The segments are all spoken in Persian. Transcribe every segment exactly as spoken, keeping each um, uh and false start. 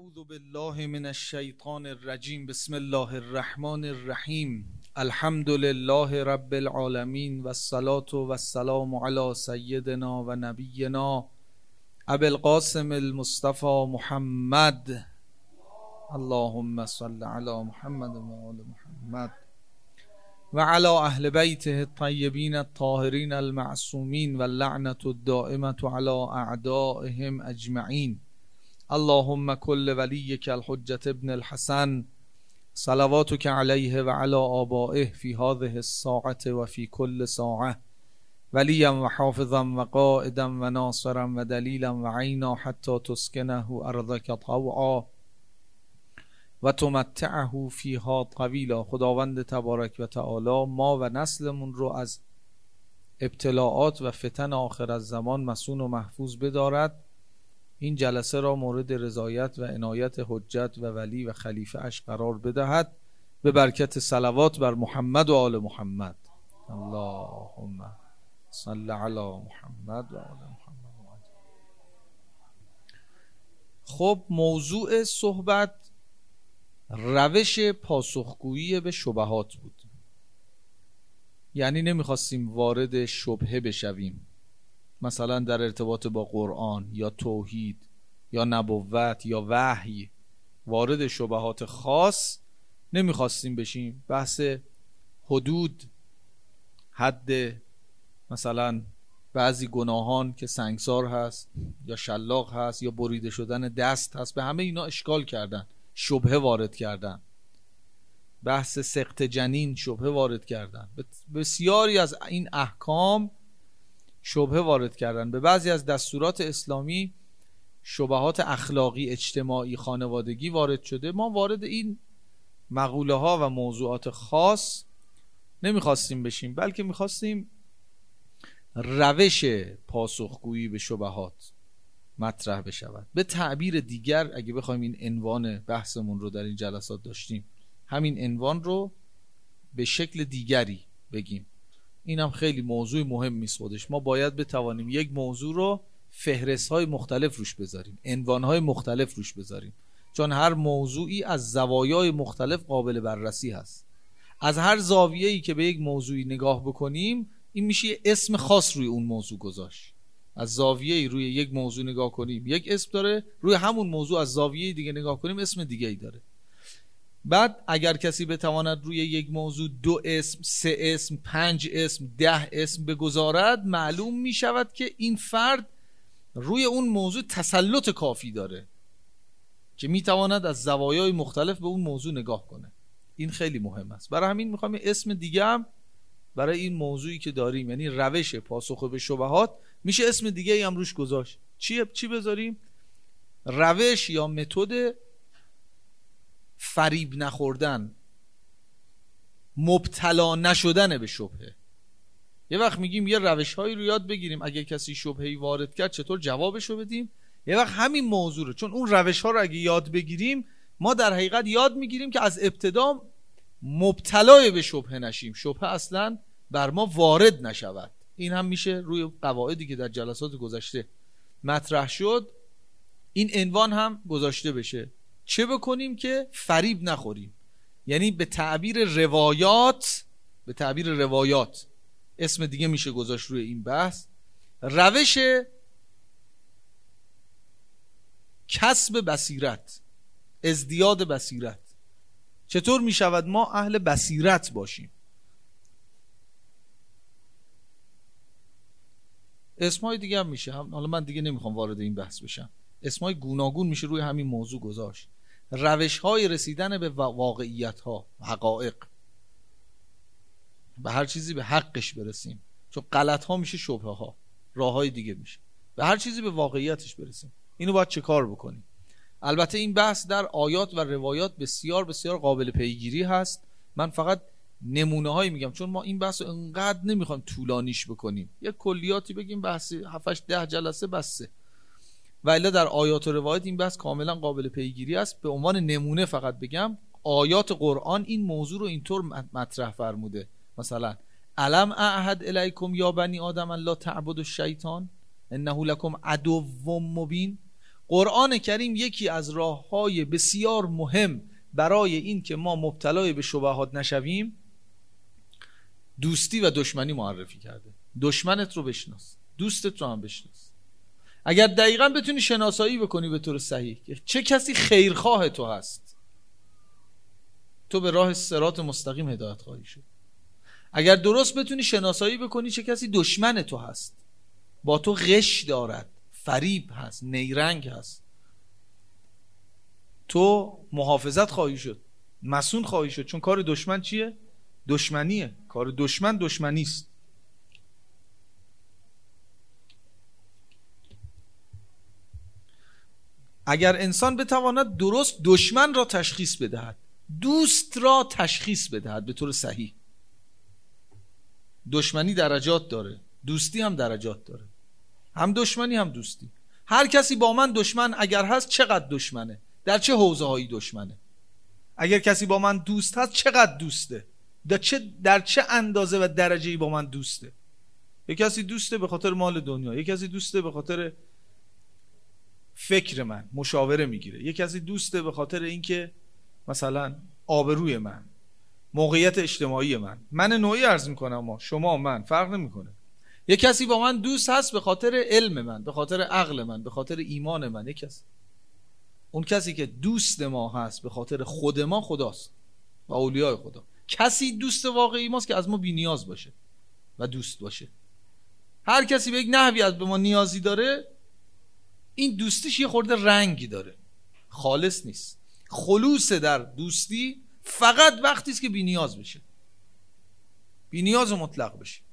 اعوذ بالله من الشیطان الرجیم. بسم الله الرحمن الرحیم. الحمد لله رب العالمین و الصلاة و السلام علی سیدنا و نبینا ابی القاسم المصطفى محمد. اللهم صل علی محمد و آل محمد و علی اهل بیته الطیبین الطاهرین المعصومین و اللعنة الدائمة علی اعدائهم اجمعین. اللهم كل وليك الحجة ابن الحسن صلواتك عليه وعلى آبائه في هذه الساعة وفي كل ساعة وليا وحافظا وقائدا وناصرا ودليلا وعينا حتى تسكنه أرضك طوعا وتمتعه فيها طويلا. خداوند تبارک و تعالی ما و نسلمون رو از ابتلاعات و فتن آخر الزمان مصون و محفوظ بدارد. این جلسه را مورد رضایت و عنایت حجت و ولی و خلیفه اش قرار بدهد به برکت صلوات بر محمد و آل محمد. اللهم صل علی محمد و آل محمد. خب، موضوع صحبت روش پاسخگویی به شبهات بود. یعنی نمیخواستیم وارد شبهه بشویم، مثلا در ارتباط با قرآن یا توحید یا نبوت یا وحی وارد شبهات خاص نمیخواستیم بشیم. بحث حدود، حد، مثلا بعضی گناهان که سنگسار هست یا شلاق هست یا بریده شدن دست هست، به همه اینا اشکال کردن، شبهه وارد کردن. بحث سقط جنین شبهه وارد کردن. بسیاری از این احکام شبهه وارد کردن. به بعضی از دستورات اسلامی شبهات اخلاقی، اجتماعی، خانوادگی وارد شده. ما وارد این مقوله ها و موضوعات خاص نمیخواستیم بشیم، بلکه میخواستیم روش پاسخگویی به شبهات مطرح بشود. به تعبیر دیگر، اگه بخوایم این عنوان بحثمون رو در این جلسات داشتیم، همین عنوان رو به شکل دیگری بگیم. این هم خیلی موضوع مهم است خودش. ما باید بتوانیم یک موضوع رو فهرست‌های مختلف روش بذاریم، عنوان‌های مختلف روش بذاریم، چون هر موضوعی از زوایای مختلف قابل بررسی هست. از هر زاویه‌ای که به یک موضوعی نگاه بکنیم، این میشه یه اسم خاص روی اون موضوع گذاشت. از زاویه‌ای روی یک موضوع نگاه کنیم یک اسم داره، روی همون موضوع از زاویه دیگه نگاه کنیم اسم دیگه‌ای داره. بعد اگر کسی بتواند روی یک موضوع دو اسم، سه اسم، پنج اسم، ده اسم بگذارد، معلوم می شود که این فرد روی اون موضوع تسلط کافی داره که می تواند از زوایای مختلف به اون موضوع نگاه کنه. این خیلی مهم است. برای همین میخوام اسم دیگه هم برای این موضوعی که داریم، یعنی روش پاسخ به شبهات، میشه اسم دیگه هم روش گذاشت. چی چی بذاریم؟ روش یا متد فریب نخوردن، مبتلا نشدن به شبهه. یه وقت میگیم یه روش هایی رو یاد بگیریم، اگه کسی شبهه‌ای وارد کرد چطور جوابشو بدیم. یه وقت همین موضوع رو، چون اون روش ها رو اگه یاد بگیریم، ما در حقیقت یاد میگیریم که از ابتدا مبتلای به شبهه نشیم، شبهه اصلا بر ما وارد نشود. این هم میشه روی قواعدی که در جلسات گذشته مطرح شد این عنوان هم گذاشته بشه. چه بکنیم که فریب نخوریم؟ یعنی به تعبیر روایات، به تعبیر روایات اسم دیگه میشه گذاشت روی این بحث، روش کسب بصیرت، ازدیاد بصیرت. چطور میشود ما اهل بصیرت باشیم؟ اسمای دیگه هم میشه، حالا من دیگه نمیخوام وارد این بحث بشم، اسمای گوناگون میشه روی همین موضوع گذاشت. روش های رسیدن به واقعیت ها، حقایق، به هر چیزی به حقش برسیم، چون غلط ها میشه شبهه ها، راه های دیگه میشه به هر چیزی به واقعیتش برسیم. اینو باید چه کار بکنیم؟ البته این بحث در آیات و روایات بسیار بسیار قابل پیگیری هست. من فقط نمونه هایی میگم، چون ما این بحث رو انقدر نمیخوایم طولانیش بکنیم، یک کلیاتی بگیم بحث هفت ده جلسه بسه. و الا در آیات و روایات این بحث کاملا قابل پیگیری است. به عنوان نمونه فقط بگم آیات قرآن این موضوع رو اینطور مطرح فرموده. مثلا الم اعهد الیکم یا بنی آدم لا تعبدوا الشیطان انه لکم عدو مبین. قرآن کریم یکی از راه‌های بسیار مهم برای این که ما مبتلای به شبهات نشویم دوستی و دشمنی معرفی کرده. دشمنت رو بشناس، دوستت رو هم بشناس. اگر دقیقاً بتونی شناسایی بکنی به طور صحیح که چه کسی خیرخواه تو هست، تو به راه صراط مستقیم هدایت خواهی شد. اگر درست بتونی شناسایی بکنی چه کسی دشمن تو هست، با تو غش دارد، فریب هست، نیرنگ هست، تو محافظت خواهی شد، مسئول خواهی شد. چون کار دشمن چیه؟ دشمنیه. کار دشمن دشمنی است. اگر انسان بتواند درست دشمن را تشخیص بدهد، دوست را تشخیص بدهد به طور صحیح. دشمنی درجات داره، دوستی هم درجات داره، هم دشمنی هم دوستی. هر کسی با من دشمن اگر هست چقدر دشمنه، در چه حوزه هایی دشمنه. اگر کسی با من دوست هست چقدر دوسته، در چه در چه اندازه و درجه‌ای با من دوسته. یک کسی دوسته به خاطر مال دنیا، یک کسی دوسته به خاطر فکر من، مشاوره میگیره، یک کسی دوسته به خاطر اینکه مثلا آبروی من، موقعیت اجتماعی من. من نوعی عرض میکنم، ما شما من فرق نمیکنه. یک کسی با من دوست هست به خاطر علم من، به خاطر عقل من، به خاطر ایمان من. یک کسی، اون کسی که دوست ما هست به خاطر خود ما خداست و اولیاء خدا. کسی دوست واقعی ماست که از ما بی نیاز باشه و دوست باشه. هر کسی به یک نحوی از به ما نیازی داره، این دوستیش یه خورده رنگی داره، خالص نیست. خلوص در دوستی فقط وقتی است که بی نیاز بشه، بی نیاز و مطلق بشه،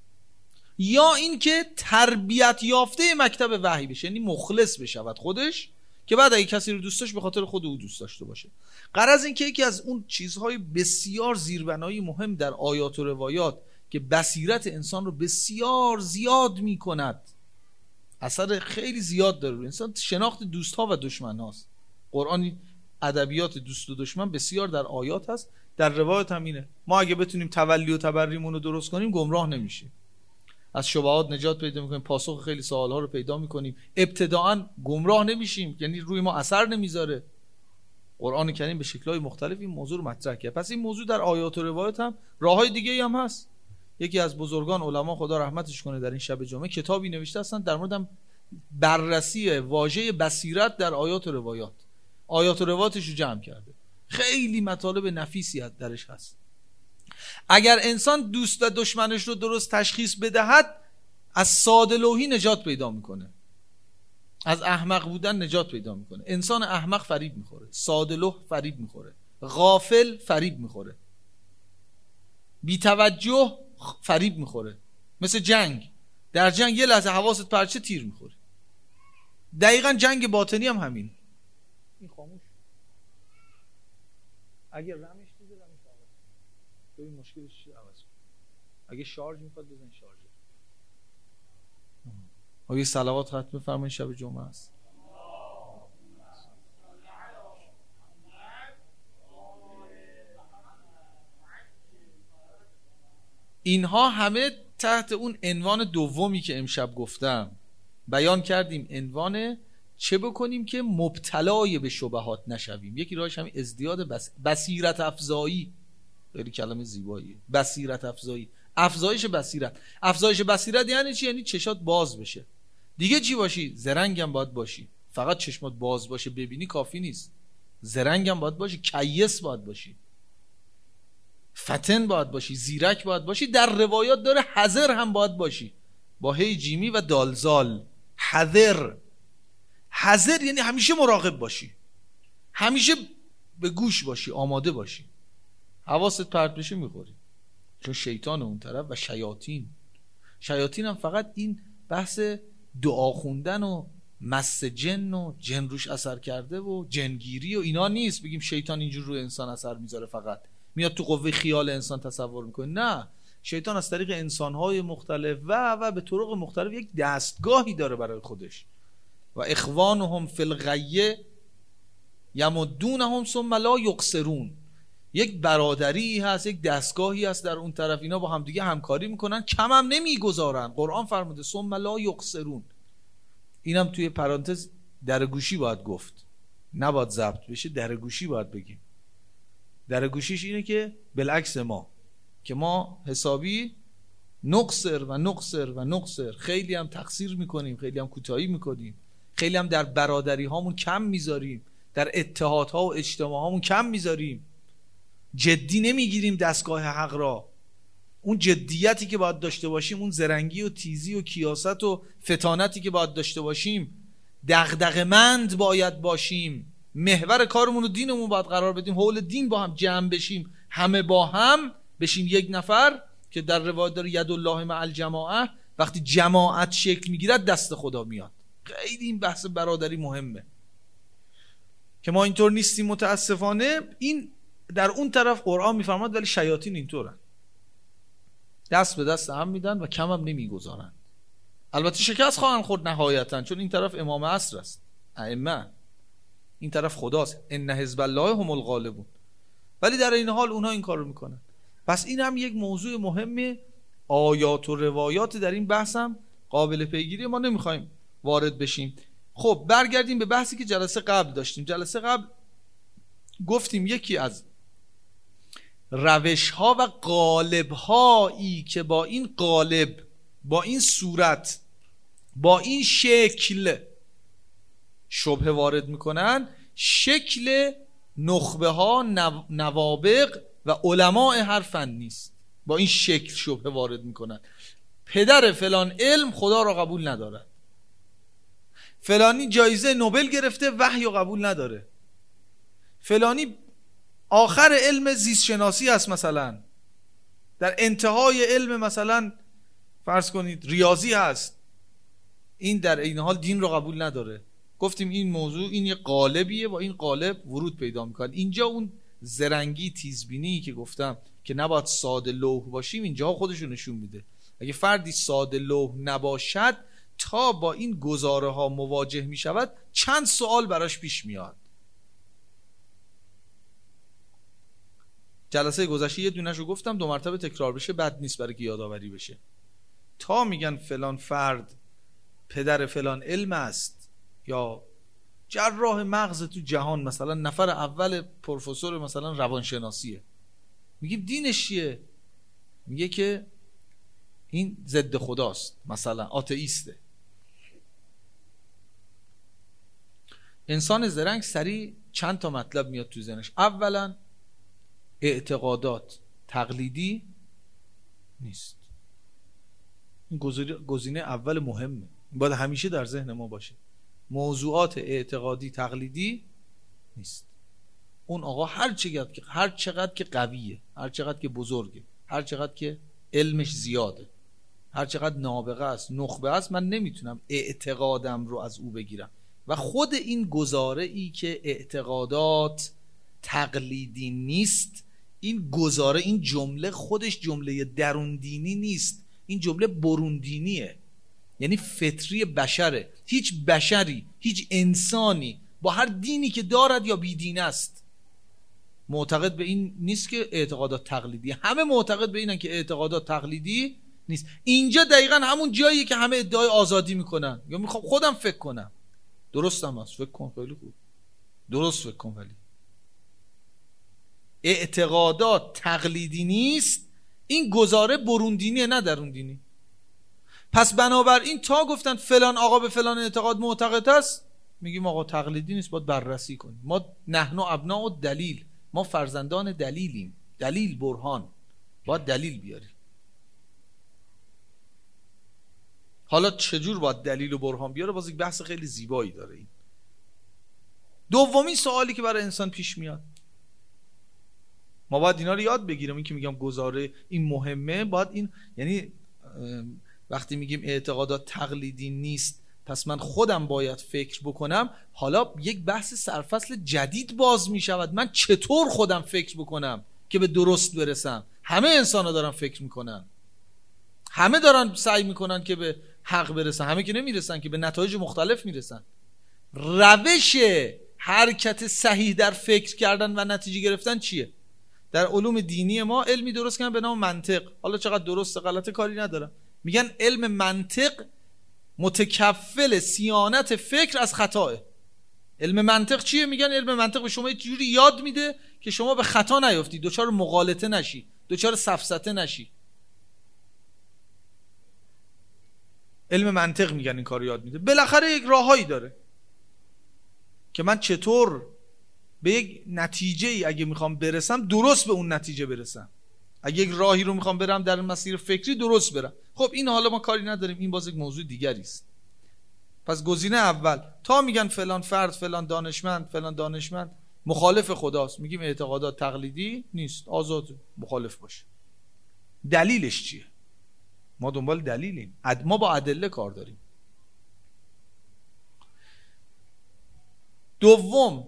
یا اینکه تربیت یافته مکتب وحی بشه، یعنی مخلص بشود خودش، که بعد اگه کسی رو دوست داشت به خاطر خود او دوست داشته باشه. غرض این که یکی از اون چیزهای بسیار زیربنایی مهم در آیات و روایات که بصیرت انسان رو بسیار زیاد میکند، اثر خیلی زیاد داره روی انسان، شناخت دوست ها و دشمن هاست. قرآن ادبیات دوست و دشمن بسیار در آیات هست، در روایات هم اینه. ما اگه بتونیم تولی و تبریمون رو درست کنیم گمراه نمیشیم، از شبهات نجات پیدا میکنیم، پاسخ خیلی سوالها رو پیدا میکنیم، ابتداعا گمراه نمیشیم، یعنی روی ما اثر نمیذاره. قرآن کریم به شکل‌های مختلف این موضوع رو مطرح کرد. پس این موضوع در آیات و روایات هم راههای دیگه‌ای هم هست. یکی از بزرگان علما خدا رحمتش کنه در این شب جمعه کتابی نوشته هستن در مورد بررسی واژه بصیرت در آیات و روایات. آیات و روایاتش رو جمع کرده، خیلی مطالب نفیسی درش هست. اگر انسان دوست و دشمنش رو درست تشخیص بدهد، از ساده لوحی نجات پیدا میکنه، از احمق بودن نجات پیدا میکنه. انسان احمق فریب میخوره، ساده لوح فریب میخوره، غافل فریب میخوره، بی توجه فریب میخوره. مثل جنگ، در جنگ یه لحظه حواست پرچه تیر میخوره. دقیقاً جنگ باطنی هم همین. این خاموش اگه رمش دیده رمش عوض کن، ببین مشکلش چیه عوض کن. اگه شارژ میخواد بزن شارژر. آگه صلوات ختم بفرمایید شب جمعه است. اینها همه تحت اون عنوان دومی که امشب گفتم بیان کردیم، عنوان چه بکنیم که مبتلای به شبهات نشویم. یکی راهش همین ازدیاد بس... بصیرت افزایی. خیلی کلمه زیباییه، بصیرت افزایی، افزایش بصیرت. افزایش بصیرت یعنی چی؟ یعنی چشات باز بشه. دیگه چی باشی؟ زرنگم باید باشی. فقط چشمات باز باشه ببینی کافی نیست، زرنگم باید باشی، کیس باید باشی، فتن باید باشی، زیرک باید باشی. در روایات داره حذر هم باید باشی، با هی جیمی و دالزال. حذر، حذر یعنی همیشه مراقب باشی، همیشه به گوش باشی، آماده باشی. حواست پرت بشه میخوری، چون شیطان اون طرف و شیاطین. شیاطین هم فقط این بحث دعا خوندن و مس جن و جن روش اثر کرده و جنگیری و اینا نیست بگیم شیطان اینجور روی انسان اثر میذاره، فقط میاد تو قوه خیال انسان تصور میکنه. نه، شیطان از طریق انسانهای مختلف و و به طرق مختلف یک دستگاهی داره برای خودش. و اخوانهم فی الغی یمدونهم ثم لا یقصرون. یک برادری هست، یک دستگاهی هست در اون طرف، اینا با هم دیگه همکاری میکنن، کم هم نمیگذارن. قرآن فرموده ثم لا یقصرون. اینم توی پرانتز در گوشی باید گفت، نباید ضبط بشه، در گوشی باید بگیم. در گوشیش اینه که بالعکس ما که ما حسابی نقصر و نقصر و نقصر، خیلی هم تقصیر میکنیم، خیلی هم کوتاهی میکنیم، خیلی هم در برادری هامون کم میذاریم، در اتحادها و اجتماع هامون کم میذاریم، جدی نمیگیریم دستگاه حق را. اون جدیتی که باید داشته باشیم، اون زرنگی و تیزی و کیاست و فتانتی که باید داشته باشیم، دغدغه‌مند باید باشیم، محور کارمون و دینمون باید قرار بدیم، حول دین با هم جمع بشیم، همه با هم بشیم یک نفر، که در روایت داره ید الله مع الجماعه، وقتی جماعت شکل میگیرد دست خدا میاد. خیلی این بحث برادری مهمه که ما اینطور نیستیم متاسفانه. این در اون طرف قرآن میفرماد ولی شیاطین اینطورن، دست به دست هم میدن و کم هم نمیگذارن. البته شکست خواهند خورد نهایتا، چون این طرف امام عصر است، ائمه، این طرف خداست، ان حزب الله هم الغالبون، ولی در این حال اونها این کارو میکنن. پس این هم یک موضوع مهمه. آیات و روایات در این بحث هم قابل پیگیری، ما نمیخوایم وارد بشیم. خب برگردیم به بحثی که جلسه قبل داشتیم. جلسه قبل گفتیم یکی از روش ها و قالب هایی که با این قالب، با این صورت، با این شکل شبهه وارد میکنن، شکل نخبه ها، نوابغ و علماء هر فن نیست. با این شکل شبهه وارد میکنن. پدر فلان علم خدا را قبول ندارد، فلانی جایزه نوبل گرفته وحی را قبول نداره، فلانی آخر علم زیست شناسی هست، مثلا در انتهای علم مثلا فرض کنید ریاضی هست، این در این حال دین رو قبول نداره. گفتیم این موضوع، این یه قالبیه، با این قالب ورود پیدا میکنه. اینجا اون زرنگی تیزبینی که گفتم که نباید ساده لوح باشیم، اینجا خودشو نشون میده. اگه فردی ساده لوح نباشد، تا با این گزاره ها مواجه میشود چند سوال براش پیش میاد. جلسه گذشته یه دونه‌شو گفتم، دو مرتبه تکرار بشه بد نیست برای که یادآوری بشه. تا میگن فلان فرد پدر فلان علم است یا جراح مغز تو جهان، مثلا نفر اول پروفسور مثلا روانشناسیه، میگیم دینش چیه؟ میگه که این ضد خداست، مثلا آتئیسته. انسان زرنگ سریع چند تا مطلب میاد تو ذهنش. اولا اعتقادات تقلیدی نیست. این گزینه اول مهمه، باید همیشه در ذهن ما باشه. موضوعات اعتقادی تقلیدی نیست. اون آقا هر چقدر که هر چقدر که قویه، هر چقدر که بزرگه، هر چقدر که علمش زیاده، هر چقدر نابغه است، نخبه است، من نمیتونم اعتقادم رو از او بگیرم. و خود این گزاره ای که اعتقادات تقلیدی نیست، این گزاره، این جمله خودش جمله درون دینی نیست، این جمله برون دینیه، یعنی فطری بشره. هیچ بشری، هیچ انسانی با هر دینی که دارد یا بی دین است معتقد به این نیست که اعتقادات تقلیدی. همه معتقد به اینن که اعتقادات تقلیدی نیست. اینجا دقیقا همون جاییه که همه ادعای آزادی میکنن، یا میخوام خودم فکر کنم. درستم هست، فکر کن، خیلی خوب، درست فکر کن، ولی اعتقادات تقلیدی نیست، این گزاره برون دینیه نه درون دینی. پس بنابراین تا گفتن فلان آقا به فلان اعتقاد معتقد است، میگیم آقا تقلیدی نیست، باید بررسی کنیم. ما نحن ابناء و دلیل، ما فرزندان دلیلیم، دلیل برهان، باید دلیل بیاریم. حالا چجور باید دلیل و برهان بیاره، باز یک بحث خیلی زیبایی داره. این دومین سوالی که برای انسان پیش میاد، ما باید اینا رو یاد بگیریم. این که میگم گزاره این مهمه، باید این، یعنی وقتی میگیم اعتقادات تقلیدی نیست، پس من خودم باید فکر بکنم. حالا یک بحث سرفصل جدید باز میشود، من چطور خودم فکر بکنم که به درست برسم. همه انسان ها دارن فکر میکنن، همه دارن سعی میکنن که به حق برسن، همه که نمیرسن، که به نتایج مختلف میرسن. روش حرکت صحیح در فکر کردن و نتیجه گرفتن چیه؟ در علوم دینی ما علمی درست کردن به نام منطق. حالا چقدر درست غلط کاری ندارم، میگن علم منطق متکفل صیانت فکر از خطاه. علم منطق چیه؟ میگن علم منطق به شما یه جوری یاد میده که شما به خطا نیافتی، دوچار مغالطه نشی، دوچار سفسطه نشی. علم منطق میگن این کارو یاد میده. بالاخره یک راههایی داره که من چطور به یک نتیجه ای اگه میخوام برسم درست به اون نتیجه برسم. اگه یک راهی رو میخوام برم در مسیر فکری درست برم. خب این حالا ما کاری نداریم، این باز یک موضوع دیگری است. پس گزینه اول تا میگن فلان فرد، فلان دانشمند، فلان دانشمند مخالف خداست، میگیم اعتقادات تقلیدی نیست، آزاد مخالف باشه. دلیلش چیه؟ ما دنبال دلیلیم، ما با ادله کار داریم. دوم،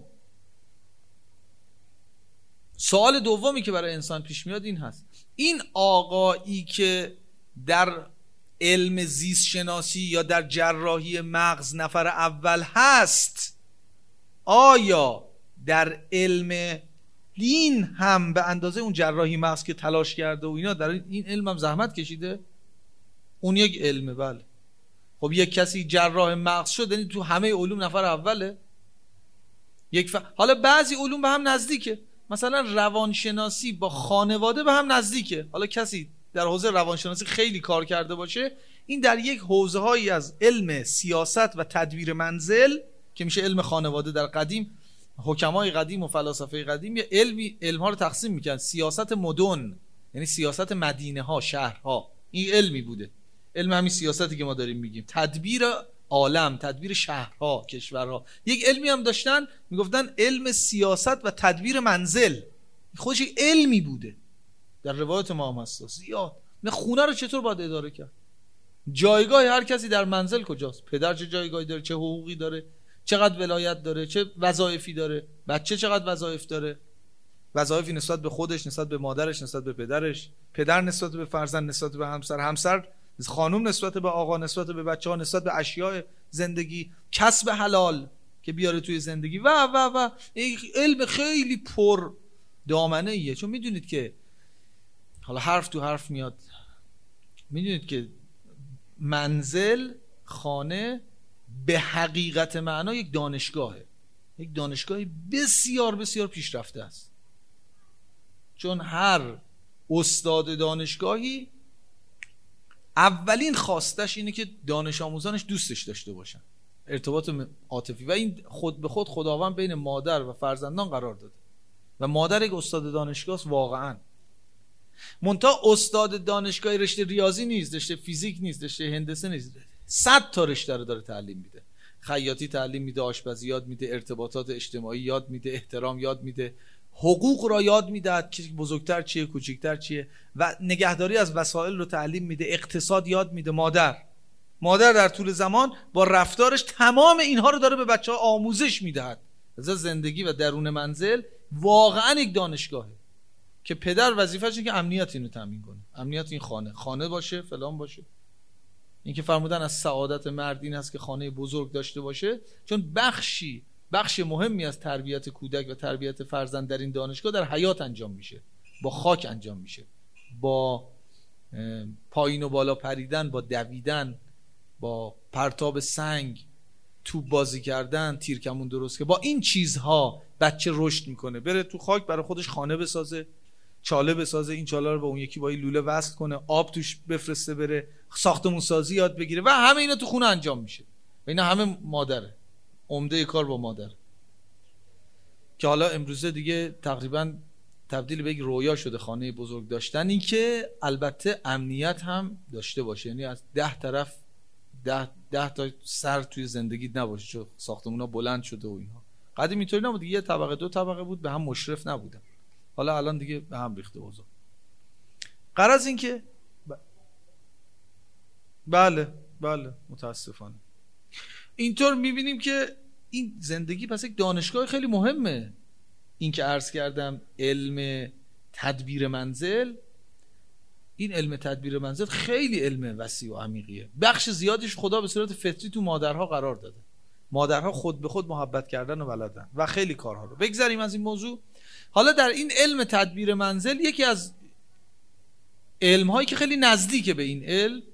سوال دومی که برای انسان پیش میاد این هست: این آقایی که در علم زیست شناسی یا در جراحی مغز نفر اول هست، آیا در علم دین هم به اندازه اون جراحی مغز که تلاش کرده و اینا در این علم هم زحمت کشیده؟ اون یک علمه، بله. خب یک کسی جراح مغز شد یعنی تو همه علوم نفر اوله؟ یک ف... حالا بعضی علوم به هم نزدیکه، مثلا روانشناسی با خانواده به هم نزدیکه. حالا کسی در حوزه روانشناسی خیلی کار کرده باشه، این در یک حوزه هایی از علم سیاست و تدبیر منزل که میشه علم خانواده، در قدیم حکمای قدیم و فلاسفه قدیم یه علمی علم ها رو تقسیم میکنن: سیاست مدن یعنی سیاست مدینه ها، شهرها، این علمی بوده. علم همین سیاستی که ما داریم میگیم، تدبیر عالم، تدبیر شهرها، کشورها. یک علمی هم داشتن میگفتن علم سیاست و تدبیر منزل، خودش یک علمی بوده. در روایت ما هم هست زیاد. نه خونه رو چطور باید اداره کرد؟ جایگاه هر کسی در منزل کجاست؟ پدر چه جایگاهی داره؟ چه حقوقی داره؟ چقدر ولایت داره؟ چه وظایفی داره؟ بچه چقدر وظایف داره؟ وظایفی نسبت به خودش، نسبت به مادرش، نسبت به پدرش، پدر نسبت به فرزند، نسبت به همسر، همسر خانم نسبت به آقا، نسبت به بچه ها، نسبت به اشیاء زندگی، کسب حلال که بیاره توی زندگی و و و علم خیلی پر دامنه ایه. چون میدونید که حالا حرف تو حرف میاد، میدونید که منزل، خانه به حقیقت معنا یک دانشگاهه، یک دانشگاهی بسیار بسیار پیشرفته است. چون هر استاد دانشگاهی اولین خواستش اینه که دانش آموزانش دوستش داشته باشن، ارتباط عاطفی، و این خود به خود خداوند بین مادر و فرزندان قرار داده و مادر یک استاد دانشگاه است واقعا. منتها استاد دانشگاه رشته ریاضی نیست، رشته فیزیک نیست، رشته هندسه نیست، صد تا رشته رو داره تعلیم میده. خیاطی تعلیم میده، آشپزی یاد میده، ارتباطات اجتماعی یاد میده، احترام یاد میده، حقوق را یاد میده که بزرگتر چیه، کوچکتر چیه، و نگهداری از وسایل رو تعلیم میده، اقتصاد یاد میده. مادر مادر در طول زمان با رفتارش تمام اینها رو داره به بچه‌ها آموزش میدهد. از زندگی و درون منزل واقعا یک دانشگاهه که پدر وظیفه‌ش اینه که امنیت اینو تامین کنه، امنیت این خانه خانه باشه، فلان باشه. این که فرمودن از سعادت مرد این است که خانه بزرگ داشته باشه، چون بخشی بخش مهمی از تربیت کودک و تربیت فرزند در این دانشگاه در حیات انجام میشه، با خاک انجام میشه، با پایین و بالا پریدن، با دویدن، با پرتاب سنگ، توپ بازی کردن، تیرکمون درست که با این چیزها بچه رشد میکنه. بره تو خاک برای خودش خانه بسازه، چاله بسازه، این چاله رو با اون یکی با این لوله وصل کنه، آب توش بفرسته، بره ساختمون سازی یاد بگیره و همه اینا تو خونه انجام میشه. و اینا همه مادره، عمده کار با مادر، که حالا امروزه دیگه تقریبا تبدیل به یک رویا شده خانه بزرگ داشتن. این که البته امنیت هم داشته باشه، یعنی از ده طرف ده, ده تا سر توی زندگی نباشه، چون ساختمونا بلند شده و اینها. قدیم اینطوری نبود، یه طبقه دو طبقه بود، به هم مشرف نبودن. حالا الان دیگه به هم ریخته اوضاع. غرض این که ب... بله بله متاسفانه اینطور میبینیم که این زندگی پس یک دانشگاه خیلی مهمه. این که عرض کردم علم تدبیر منزل، این علم تدبیر منزل خیلی علم وسیع و عمیقیه. بخش زیادش خدا به صورت فطری تو مادرها قرار داده. مادرها خود به خود محبت کردن و بلدن و خیلی کارها رو. بگذاریم از این موضوع. حالا در این علم تدبیر منزل یکی از علم‌هایی که خیلی نزدیکه به این علم،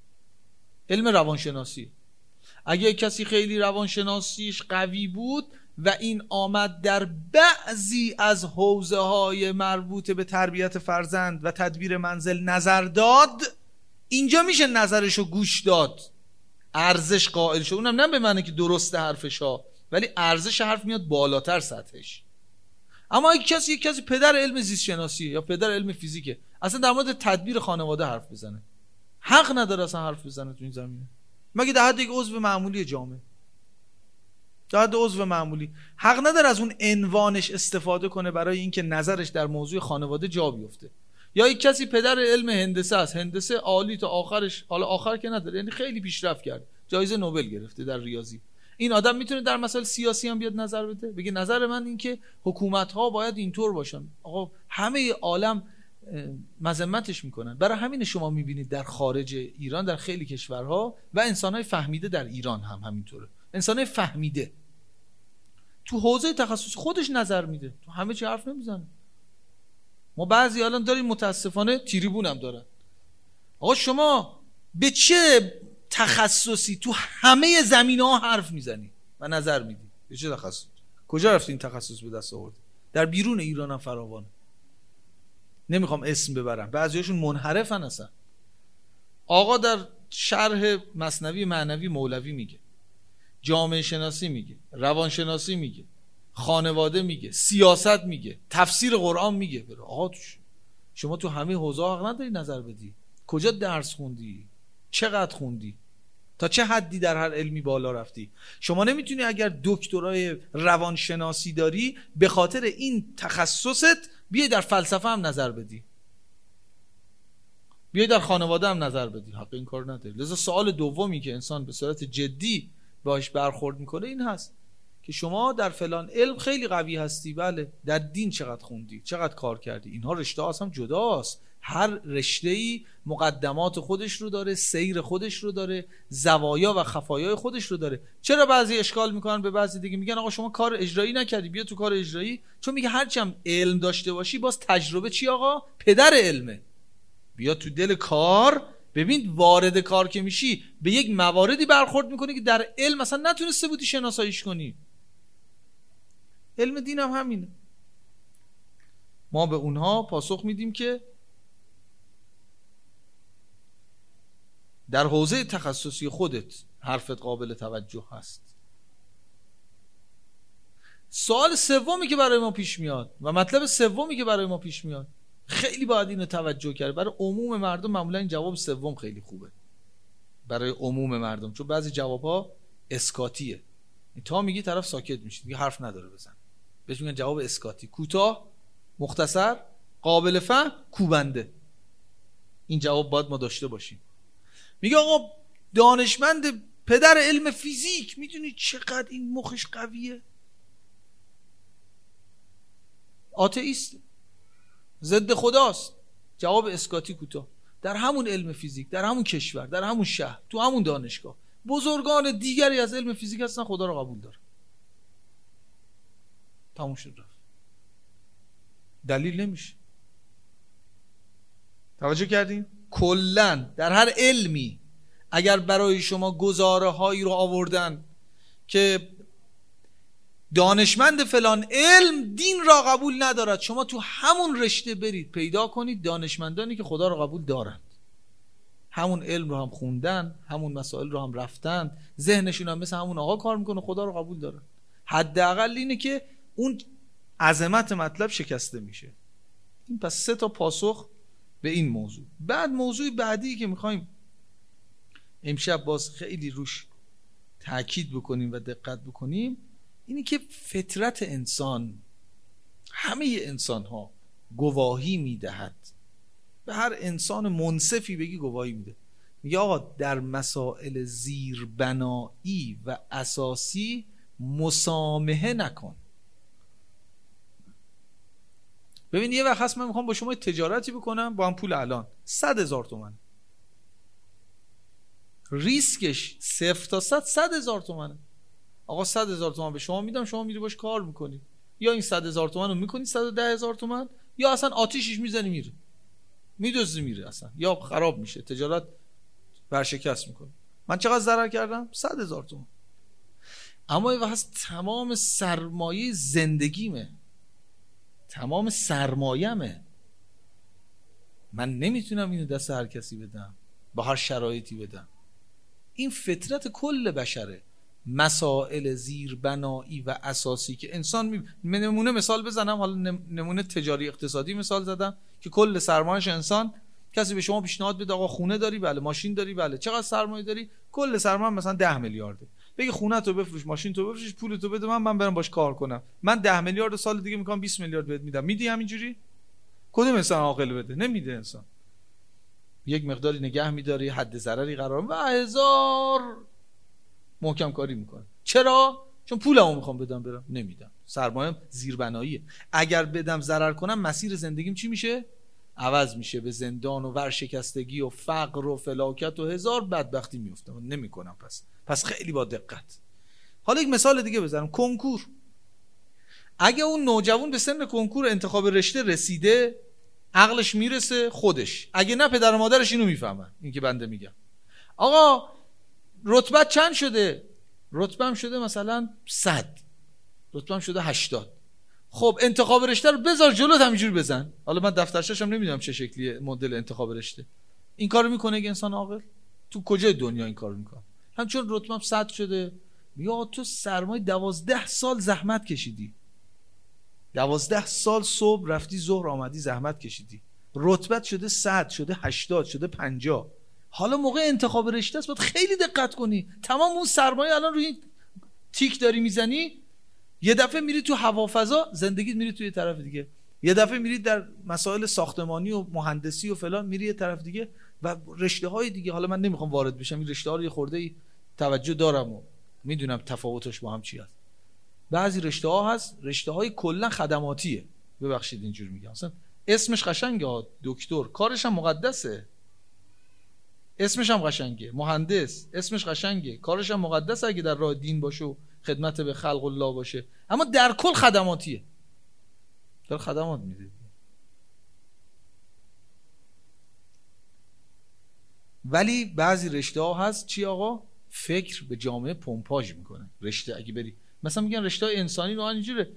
علم روانشناسی. اگه کسی خیلی روانشناسیش قوی بود، و این آمد در بعضی از حوزه های مربوط به تربیت فرزند و تدبیر منزل نظر داد، اینجا میشه نظرشو گوش داد، ارزش قائل شد. اونم نه به معنی که درسته حرفش ها، ولی ارزش حرف میاد بالاتر سطحش. اما یک کسی یک کسی پدر علم زیست شناسی یا پدر علم فیزیکه، اصلا در مورد تدبیر خانواده حرف بزنه، حق نداره اصلا حرف بزنه تو این زمینه، مگه در حد یک عضو معمولی جامعه، در حد عضو معمولی حق نداره از اون عنوانش استفاده کنه برای اینکه نظرش در موضوع خانواده جا بیفته. یا یک کسی پدر علم هندسه است، هندسه عالی تا آخرش، حالا آخر که نداره، یعنی خیلی پیشرفت کرد، جایزه نوبل گرفته در ریاضی. این آدم میتونه در مسائل سیاسی هم بیاد نظر بده، بگه نظر من این که حکومت ها باید اینطور باشن. آقا همه عالم مذمتش میکنن. برای همین شما میبینید در خارج ایران، در خیلی کشورها و انسانهای فهمیده در ایران هم همینطوره، انسانهای فهمیده تو حوزه تخصص خودش نظر میده، تو همه چی حرف نمیزنه. ما بعضی الان داریم متاسفانه تریبون هم دارن. آقا شما به چه تخصصی تو همه زمینه‌ها حرف میزنی و نظر میدی؟ به چه تخصص؟ کجا رفتی این تخصص به دست آوردی؟ در بیرون ایران هم فراوانه. نمیخوام اسم ببرم، بعضیاشون منحرفن اصلا. آقا در شرح مثنوی معنوی مولوی میگه، جامعه شناسی میگه، روان شناسی میگه، خانواده میگه، سیاست میگه، تفسیر قرآن میگه. آقا شما تو همه حوزه حق نداری نظر بدی؟ کجا درس خوندی؟ چقدر خوندی؟ تا چه حدی در هر علمی بالا رفتی؟ شما نمیتونی اگر دکترای روانشناسی داری به خاطر این تخصصت بیای در فلسفه هم نظر بدی، بیای در خانواده هم نظر بدی. حق این کار نداری. لذا سوال دومی که انسان به صورت جدی باهاش برخورد میکنه این هست که شما در فلان علم خیلی قوی هستی، بله، در دین چقدر خوندی، چقدر کار کردی؟ اینها رشته ها اصلا جداست. هر رشته‌ای مقدمات خودش رو داره، سیر خودش رو داره، زوایا و خفایای خودش رو داره. چرا بعضی اشکال میکنن به بعضی دیگه، میگن آقا شما کار اجرایی نکردی، بیا تو کار اجرایی. چون میگه هرچی هم علم داشته باشی باز تجربه چی آقا؟ پدر علمه. بیا تو دل کار، ببین وارد کار که میشی به یک مواردی برخورد میکنی که در علم مثلا نتونسته بودی شناساییش کنی. علم دین هم همینه. ما به اونها پاسخ میدیم که در حوزه تخصصی خودت حرفت قابل توجه هست. سوال سومی که برای ما پیش میاد و مطلب سومی که برای ما پیش میاد، خیلی باید اینو توجه کرد. برای عموم مردم معمولا این جواب سوم خیلی خوبه، برای عموم مردم، چون بعضی جوابها اسکاتیه، تا میگی طرف ساکت میشه، دیگه حرف نداره بزن، بهش میگن جواب اسکاتی، کوتاه، مختصر، قابل فهم، کوبنده. این جواب باید ما داشته باشیم. میگه آقا دانشمند پدر علم فیزیک، میدونی چقدر این مخش قویه؟ آتئیست، ضد خداست. جواب اسکاتی کوتاه، در همون علم فیزیک، در همون کشور، در همون شهر، تو همون دانشگاه بزرگان دیگری از علم فیزیک هستن خدا رو قبول داره. تموم شد رفت. دلیل نمیشه. توجه کردین؟ کلن در هر علمی اگر برای شما گزاره هایی رو آوردن که دانشمند فلان علم دین را قبول ندارد، شما تو همون رشته برید پیدا کنید دانشمندانی که خدا را قبول دارند، همون علم رو هم خوندن، همون مسائل رو هم رفتن، ذهنشون هم مثل همون آقا کار میکنه، خدا رو قبول دارن. حداقل اینه که اون عظمت مطلب شکسته میشه. این پس سه تا پاسخ به این موضوع. بعد موضوع بعدی که میخوایم امشب باز خیلی روش تاکید بکنیم و دقت بکنیم اینی که فطرت انسان، همه انسان ها گواهی میدهد، به هر انسان منصفی بگی گواهی میده. میگه آقا در مسائل زیربنایی و اساسی مسامحه نکن. ببین یه وقت هست من میخوام با شما تجارتی بکنم با هم پول الان صد هزار تومن، ریسکش صفر تا صد صد هزار تومنه. آقا صد هزار تومن به شما میدم، شما میری باش کار میکنی، یا این صد هزار تومن رو میکنی صد و ده هزار تومن، یا اصلا آتیشش میزنی میره، میدوزی میره اصلا، یا خراب میشه، تجارت ورشکست میکنه. من چقدر ضرر کردم؟ صد هزار تومن. اما این وقت تمام سرمایه زندگیمه، تمام سرمایه‌مه. من نمیتونم اینو دست هر کسی بدم، با هر شرایطی بدم. این فطرت کل بشره. مسائل زیربنایی و اساسی که انسان می... نمونه مثال بزنم، حالا نمونه تجاری اقتصادی مثال زدم که کل سرمایه‌اش انسان، کسی به شما پیشنهاد بده آقا خونه داری؟ بله. ماشین داری؟ بله. چقدر سرمایه داری؟ کل سرمایه مثلا ده میلیارده. بگی خونه تو بفروش، ماشین تو بفروش، پول تو بده من، من برم باش کار کنم، من ده میلیارد سال دیگه میکنم بیست میلیارد بهت میدم. میدی همینجوری؟ کدوم انسان عاقل بده؟ نمیده. انسان یک مقداری نگه میداره، حد ضرری قرار و هزار محکم کاری میکنه. چرا؟ چون پولمو میخوام بدم برم. نمیدم. سرمایه‌ام زیربناییه. اگر بدم ضرر کنم مسیر زندگیم چی میشه؟ عوض میشه، به زندان و ورشکستگی و فقر و فلاکت و هزار بدبختی میفتم. نمیکنم. پس پس خیلی با دقت. حالا یک مثال دیگه بزنم. کنکور. اگه اون نوجوان به سن کنکور انتخاب رشته رسیده، عقلش میرسه خودش، اگه نه پدر و مادرش اینو میفهمن، این که بنده میگم آقا رتبت چند شده؟ رتبم شده مثلا صد، رتبم شده هشتاد. خب انتخاب رشته رو بذار جلوت، همینجوری بزن. حالا من دفترچه‌ش هم نمیدونم چه شکلیه مدل انتخاب رشته. این کارو میکنه که انسان عاقل تو کجای دنیا این کارو میکنه؟ همچون رتبم صد شده، یا تو سرمایه دوازده سال زحمت کشیدی، دوازده سال صبح رفتی ظهر آمدی زحمت کشیدی، رتبت شده صد، شده هشتاد، شده پنجاه. حالا موقع انتخاب رشته است باید خیلی دقت کنی. تمام اون سرمایه الان روی این تیک داری میزنی، یه دفعه میری تو هوافضا، زندگیت میری توی طرف دیگه. یه دفعه میری در مسائل ساختمانی و مهندسی و فلان، میری یه طرف دیگه و رشته های دیگه. حالا من نمیخوام وارد بشم، این رشته ها رو یه خورده ای توجه دارم و میدونم تفاوتش با هم چی هست. بعضی رشته ها هست رشته های کلا خدماتیه، ببخشید اینجوری میگم، مثلا اسمش قشنگه، دکتر کارش هم مقدسه، اسمش هم قشنگه، مهندس اسمش قشنگه، کارش هم مقدسه اگه در راه دین باشه و خدمت به خلق الله باشه، اما در کل خدماتیه، در خدمات میده. ولی بعضی رشته ها هست چی آقا؟ فکر به جامعه پمپاژ میکنه. رشته اگه بری مثلا میگن رشته های انسانی رو اینجوره،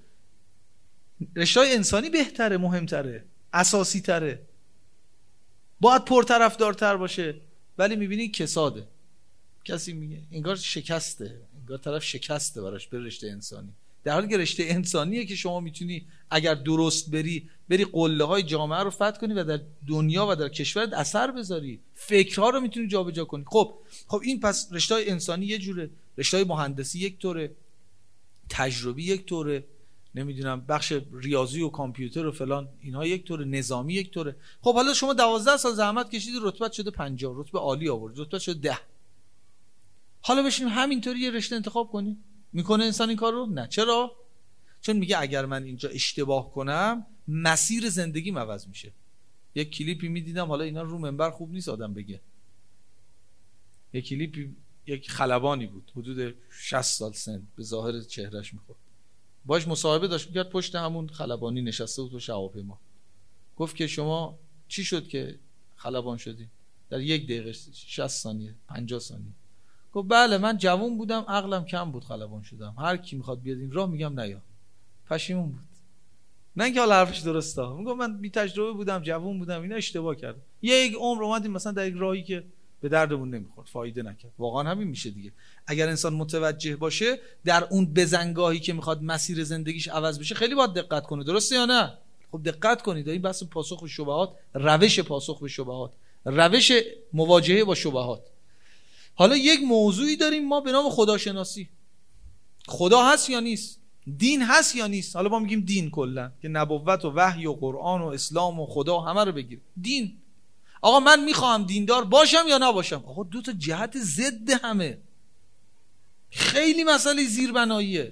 رشته های انسانی بهتره، مهمتره، اساسی تره، باید پرطرفدارتر باشه، ولی میبینی کساده. کسی میگه انگار شکسته، انگار طرف شکسته براش بره رشته انسانی، در حالی که رشته انسانیه که شما میتونی اگر درست بری بری قله های جامعه رو فتح کنی و در دنیا و در کشورت اثر بذاری، فکرها رو میتونی جابجا کنی. خب خب این پس رشته های انسانی یه جوره، رشته های مهندسی یک طوره، تجربی یک طوره، نمیدونم بخش ریاضی و کامپیوتر و فلان اینها یک طوره، نظامی یک طوره. خب حالا شما دوازده سال زحمت کشیدی، رتبت شده پنجاه، رتبه عالی آورد، رتبت شده ده. حالا بشینیم همینطوری یه رشته انتخاب کنیم؟ میکنه انسان این کار رو؟ نه. چرا؟ چون میگه اگر من اینجا اشتباه کنم مسیر زندگیم عوض میشه. یک کلیپی میدیدم، حالا اینا رو منبر خوب نیست آدم بگه، یک کلیپی یک خلبانی بود حدود شصت سال سن، به ظاهر چهرهش میخورد، باش مصاحبه داشت میکرد، پشت همون خلبانی نشسته بود تو هواپیما. گفت که شما چی شد که خلبان شدی؟ در یک دقیقه شصت ثانیه پنجاه ثانیه. گفت بله من جوان بودم، عقلم کم بود، خلبان شدم، هر کی میخواد بیاد این راه میگم نیا. پشیمون بود. نه اینکه حالا حرفش درسته، میگم من بی تجربه بودم، جوان بودم، اینا اشتباه کردم، یک عمر اومدیم مثلا در یک راهی که به دردمون نمیخورد، فایده نکرد. واقعا همین میشه دیگه. اگر انسان متوجه باشه در اون بزنگاهی که میخواد مسیر زندگیش عوض بشه خیلی باید دقت کنه. درسته یا نه؟ خب دقت کنید. این بحث پاسخ به شبهات، روش پاسخ به شبهات، روش مواجهه با شبهات. حالا یک موضوعی داریم ما به نام خداشناسی. خدا هست یا نیست؟ دین هست یا نیست؟ حالا ما میگیم دین کلا که نبوت و وحی و قرآن و اسلام و خدا همه رو بگیر. دین. آقا من میخوام دیندار باشم یا نباشم؟ آقا دو تا جهت ضد همه، خیلی مسئله زیربناییه.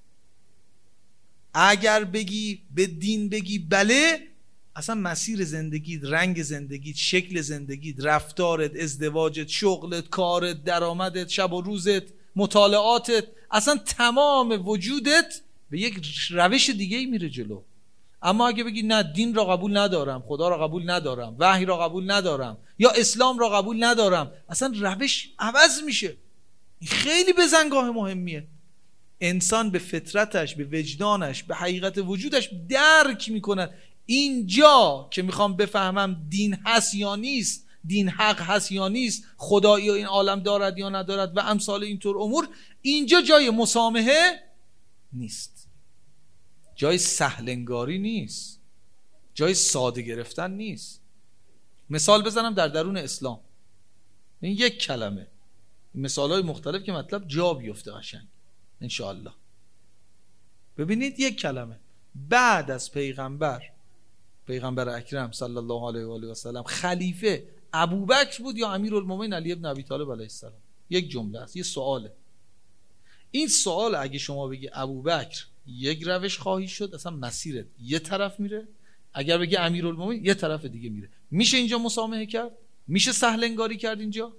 اگر بگی به دین بگی بله، اصلا مسیر زندگیت، رنگ زندگیت، شکل زندگیت، رفتارت، ازدواجت، شغلت، کارت، درآمدت، شب و روزت، مطالعاتت، اصلا تمام وجودت به یک روش دیگه ای میره جلو. اما اگه بگی نه دین را قبول ندارم، خدا را قبول ندارم، وحی را قبول ندارم، یا اسلام را قبول ندارم، اصلا روش عوض میشه. این خیلی بزنگاه مهمیه. انسان به فطرتش، به وجدانش، به حقیقت وجودش درک میکند اینجا که میخوام بفهمم دین هست یا نیست، دین حق هست یا نیست، خدایی این عالم دارد یا ندارد و امثال اینطور امور، اینجا جای مسامحه نیست، جای سهلنگاری نیست، جای ساده گرفتن نیست. مثال بزنم در درون اسلام، این یک کلمه، مثالهای مختلف که مطلب جا بیفته قشنگ انشاءالله. ببینید یک کلمه، بعد از پیغمبر پیغمبر اکرم صلی الله علیه و آله و سلم خلیفه ابوبکر بود یا امیرالمومنین علی ابن ابی طالب علیه السلام؟ یک جمله است، یه سواله. این سوال اگه شما بگی ابوبکر یک روش خواهی شد، اصلا مسیرت یه طرف میره، اگر بگی امیرالمومنین یه طرف دیگه میره. میشه اینجا مسامحه کرد؟ میشه سهل انگاری کرد؟ اینجا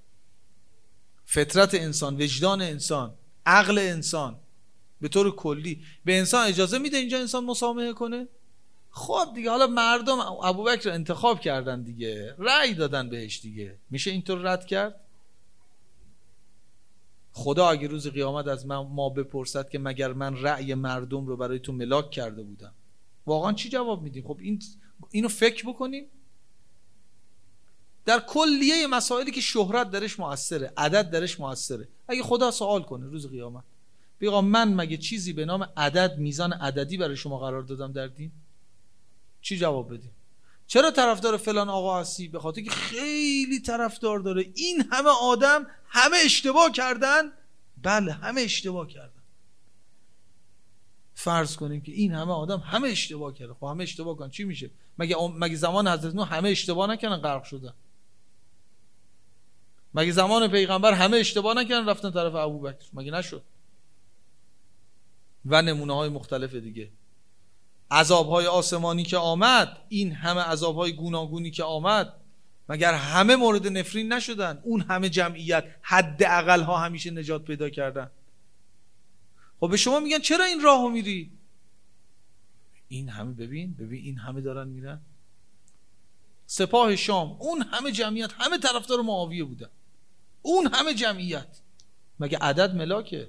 فطرت انسان، وجدان انسان، عقل انسان به طور کلی به انسان اجازه میده اینجا انسان مسامحه کنه؟ خب دیگه، حالا مردم ابوبکر رو انتخاب کردن دیگه، رأی دادن بهش دیگه، میشه اینطور رد کرد؟ خدا اگه روز قیامت از من ما بپرسد که مگر من رأی مردم رو برای تو ملاک کرده بودم، واقعا چی جواب میدیم؟ خب این اینو فکر بکنیم. در کلیه مسائلی که شهرت درش مؤثره، عدد درش مؤثره، اگه خدا سوال کنه روز قیامت بگه من مگه چیزی به نام عدد، میزان عددی برای شما قرار دادم در دین؟ چی جواب بدیم؟ چرا طرفدار فلان آقا هستی؟ به خاطر که خیلی طرفدار داره. این همه آدم همه اشتباه کردن؟ بله همه اشتباه کردن. فرض کنیم که این همه آدم همه اشتباه کرده. خب همه اشتباه کردن چی میشه؟ مگه مگه زمان حضرت نوح همه اشتباه نکردن غرق شدن؟ مگه زمان پیغمبر همه اشتباه نکردن رفتن طرف ابوبکر؟ مگه نشد؟ و نمونه های مختلف دیگه. عذاب‌های آسمانی که آمد، این همه عذاب‌های گوناگونی که آمد، مگر همه مورد نفرین نشدن؟ اون همه جمعیت حداقل ها همیشه نجات پیدا کردن. خب به شما میگن چرا این راهو میری؟ این همه ببین ببین این همه دارن میرن. سپاه شام اون همه جمعیت، همه طرفدار معاویه بودن، اون همه جمعیت، مگه عدد ملاکه؟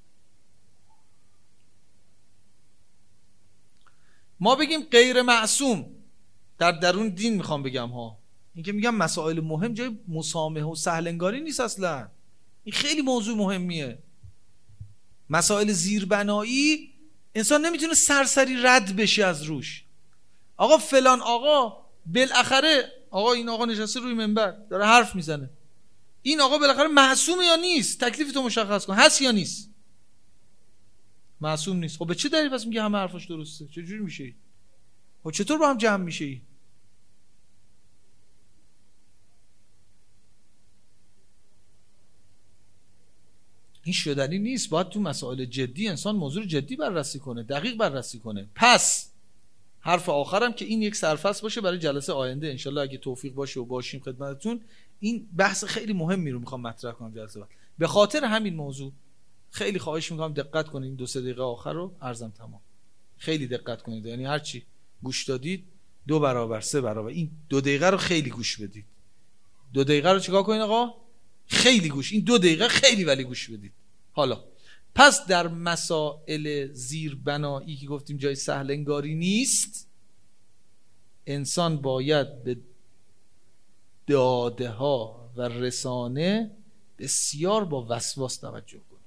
ما بگیم غیر معصوم در درون دین، میخوام بگم ها، این که میگم مسائل مهم جای مسامحه و سهل انگاری نیست اصلا. این خیلی موضوع مهمیه. مسائل زیربنایی انسان نمیتونه سرسری رد بشه از روش. آقا فلان آقا بالاخره، آقا این آقا نشسته روی منبر داره حرف میزنه، این آقا بالاخره معصومه یا نیست؟ تکلیف تو مشخص کن، هست یا نیست؟ معصوم نیست. خب به چه دلیل پس میگه همه حرفاش درسته؟ چه جوری میشه؟ خب چطور با هم جمع میشه؟ ای؟ این شدنی نیست. باید تو مسائل جدی انسان موضوع جدی بررسی کنه، دقیق بررسی کنه. پس حرف آخرم که این یک سرفصل باشه برای جلسه آینده انشالله اگه توفیق باشه و باشیم خدمتتون. این بحث خیلی مهمی رو میخوام مطرح کنم جلسه بعد. به خاطر همین موضوع خیلی خواهش میکنم دقت کنید. این دو سه دقیقه آخر رو عرضم تمام. خیلی دقت کنید، یعنی هر چی گوش دادید دو برابر سه برابر این دو دقیقه رو خیلی گوش بدید. دو دقیقه رو چیکار کنید آقا؟ خیلی گوش. این دو دقیقه خیلی ولی گوش بدید. حالا پس در مسائل زیربنایی که گفتیم جای سهل انگاری نیست، انسان باید به داده ها و رسانه بسیار با وسواس توجه کنه.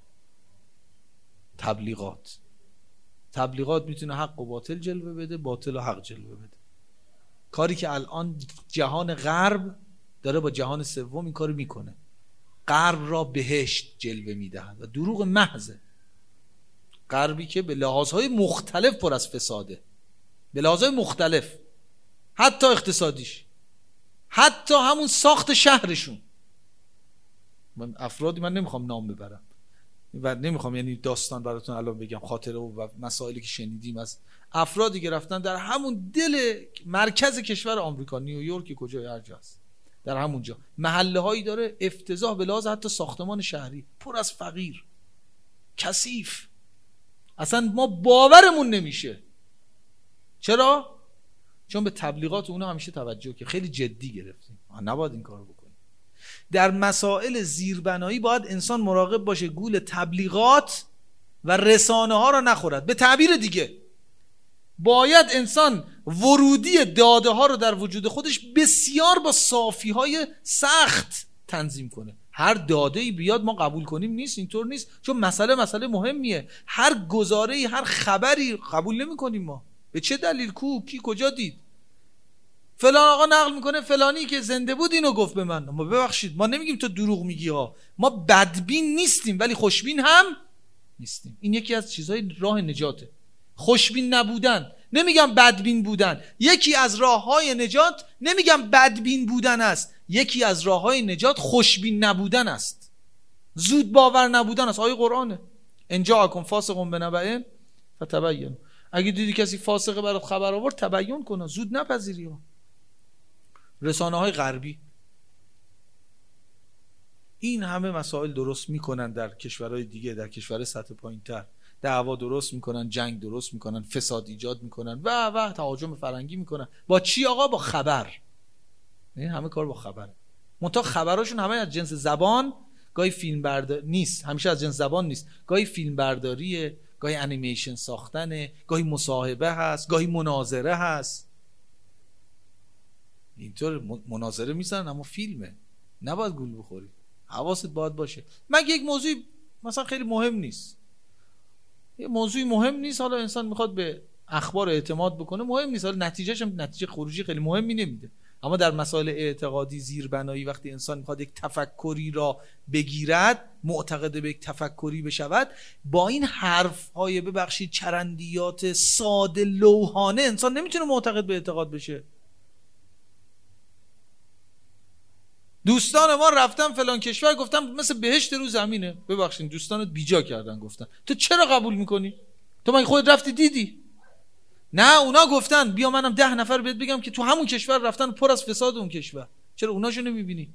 تبلیغات تبلیغات میتونه حق و باطل جلوه بده، باطل و حق جلوه بده. کاری که الان جهان غرب داره با جهان سوم این کارو میکنه. غرب را بهشت جلوه میدهد و دروغ محضه. غربی که به لحاظهای مختلف پر از فساده، به لحاظهای مختلف، حتی اقتصادیش، حتی همون ساخت شهرشون. من افرادی من نمیخوام نام ببرم و نمیخوام یعنی داستان براتون الان بگم، خاطره و مسائلی که شنیدیم از افرادی که رفتن در همون دل مرکز کشور آمریکا، نیویورک، کجای هر جا است، در همونجا محله هایی داره افتضاح به لحاظ حتی ساختمان شهری، پر از فقیر، کثیف. اصلا ما باورمون نمیشه. چرا؟ چون به تبلیغات اونا همیشه توجه که خیلی جدی گرفتیم. نباید این کارو بکنیم. در مسائل زیربنایی باید انسان مراقب باشه گول تبلیغات و رسانه ها را نخورد. به تعبیر دیگه باید انسان ورودی داده ها رو در وجود خودش بسیار با صافی های سخت تنظیم کنه. هر داده ای بیاد ما قبول کنیم نیست، اینطور نیست، چون مسئله مسئله مهمیه. هر گزاره ای، هر خبری قبول نمی کنیم ما. به چه دلیل؟ کو کی کجا دید؟ فلان آقا نقل میکنه فلانی که زنده بود اینو گفت به من. ما ببخشید ما نمیگیم تو دروغ میگی ها، ما بدبین نیستیم ولی خوشبین هم نیستیم. این یکی از چیزهای راه نجاته. خوشبین نبودن، نمیگم بدبین بودن، یکی از راههای نجات نمیگم بدبین بودن است، یکی از راههای نجات خوشبین نبودن است، زود باور نبودن است. آیه قرآنه ان جاءکم فاسق بنبأ فتبینوا. اگه دیدی کسی فاسقه برات خبر آورد تبیین کن، زود نپذیری ها. رسانه های غربی این همه مسائل درست میکنن در کشورهای دیگه، در کشور سطح پایینتر دعوا درست میکنن، جنگ درست میکنن، فساد ایجاد میکنن و و تهاجم فرنگی میکنن. با چی آقا؟ با خبر. این همه کار با خبره. منتها خبراشون همه از جنس زبان، گاهی فیلم برداری نیست، همیشه از جنس زبان نیست، گاهی فیلم برداریه، گاهی انیمیشن ساختنه، گاهی مصاحبه هست، گاهی مناظره هست. اینطور مناظره میزنن اما فیلمه، نباید گول بخوری، حواست باید باشه. مگه یک موضوع مثلا خیلی مهم نیست، یه موضوعی مهم نیست، حالا انسان میخواد به اخبار اعتماد بکنه، مهم نیست، حالا نتیجهش هم نتیجه خروجی خیلی مهمی نمیده. اما در مسائل اعتقادی زیربنایی وقتی انسان میخواد یک تفکری را بگیرد، معتقد به یک تفکری بشود، با این حرف های ببخشید چرندیات ساده لوحانه انسان نمیتونه معتقد به اعتقاد بشه. دوستان ما رفتن فلان کشور، گفتم مثل بهشت رو زمینه. ببخشید دوستانت بیجا کردن، گفتن تو چرا قبول میکنی؟ تو مگه خودت رفتی دیدی؟ نه اونا گفتن بیا منم ده نفر بهت بگم که تو همون کشور رفتن پر از فساد اون کشور. چرا اوناشو نمیبینی؟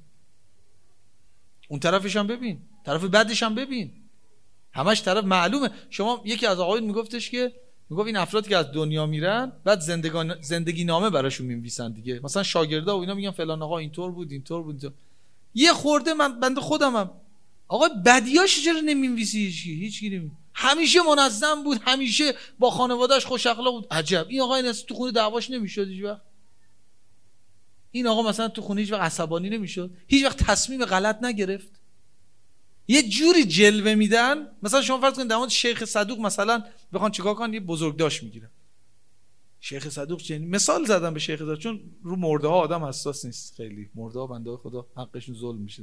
اون طرفش هم ببین، طرف بعدش هم ببین، همش طرف معلومه. شما یکی از آقایون میگفتش که میگفت این افرادی که از دنیا میرن بعد زندگان زندگی نامه براشون می‌نویسن دیگه، مثلا شاگردا و اینا میگن فلان آقا اینطور بود اینطور بود اینطور. یه خورده من بنده خودمم آقا بدیاش چرا نمی‌نویسی؟ هیچکی هیچکی نمی همیشه منظم بود، همیشه با خانواده‌اش خوش اخلاق بود. عجب این آقا این تو خونه دعواش نمی‌شد هیچ وقت. این آقا مثلا تو خونه هیچ وقت عصبانی نمی‌شد، هیچ وقت تصمیم غلط نگرفت. یه جوری جلوه میدن، مثلا شما فرض کنید در مورد شیخ صدوق مثلا بخوان چیکار کنن، یه بزرگداشت میگیرن. شیخ صدوق چه مثال زدم به شیخ صدوق چون رو مرده ها آدم حساس نیست، خیلی مرده ها بنده خدا حقشون ظلم میشه.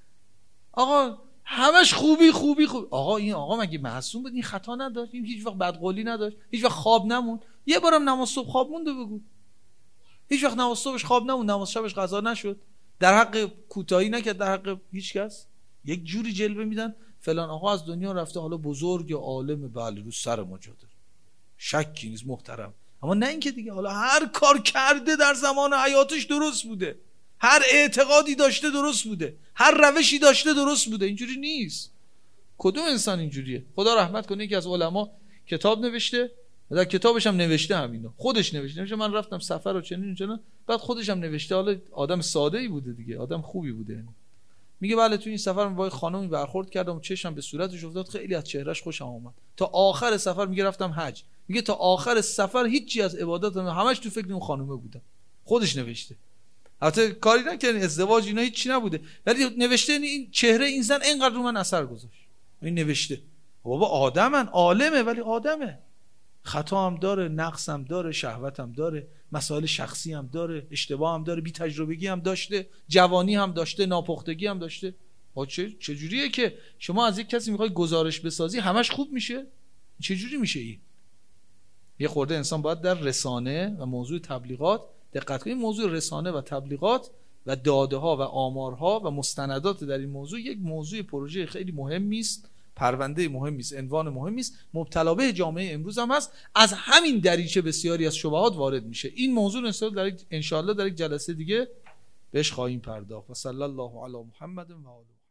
آقا همش خوبی خوبی خوب. آقا این آقا مگه معصوم بود؟ این خطا نداشت؟ این هیچ وقت بدقولی نداشت؟ هیچ وقت خواب نموند؟ یه بارم نماز صبح خواب موند بگو. هیچ وقت نماز صبحش خواب نموند، نماز شبش قضا نشد، در حق کوتاهی نکرد، در حق هیچ کس. یک جوری جلوه میدن فلان آقا از دنیا رفته، حالا بزرگ عالم، بله رو سر ما جا داره، شکی نیست، محترم. اما نه اینکه دیگه حالا هر کار کرده در زمان حیاتش درست بوده، هر اعتقادی داشته درست بوده، هر روشی داشته درست بوده. اینجوری نیست. کدوم انسان اینجوریه؟ خدا رحمت کنه یکی از علما کتاب نوشته، در کتابش هم نوشته همینو، خودش نوشته، نوشته من رفتم سفر و چنین چنین، بعد خودش هم نوشته، حالا آدم ساده ای بوده دیگه، آدم خوبی بوده. میگه بله تو این سفر من با خانمی برخورد کردم، چشم به صورتش افتاد، خیلی از چهرهش خوشم اومد. تا آخر سفر میگه رفتم حج، میگه تا آخر سفر هیچی از عبادت همش تو فکر اون خانومه بودم. خودش نوشته. البته کاری نکردن، ازدواج اینا هیچ چی نبوده، ولی نوشته این چهره این زن اینقدر رو من اثر گذاشت. این نوشته. بابا آدمن، عالمه ولی آدمه. خطا هم داره، نقص هم داره، شهوت هم داره، مسائل شخصی هم داره، اشتباه هم داره، بی تجربگی هم داشته، جوانی هم داشته، ناپختگی هم داشته. ها چه چجوریه که شما از یک کسی میخوای گزارش بسازی همش خوب میشه؟ چجوری میشه این؟ یه خورده انسان باید در رسانه و موضوع تبلیغات دقت کنید. موضوع رسانه و تبلیغات و داده ها و آمارها و مستندات در این موضوع یک موضوع پروژه خیلی مهمی است، پرونده مهمی است، عنوان مهمی است، مبتلا به جامعه امروز هم هست. از همین دریچه بسیاری از شبهات وارد میشه. این موضوع ان شاء الله در یک جلسه دیگه بهش خواهیم پرداخت. و صلی الله علی محمد و آله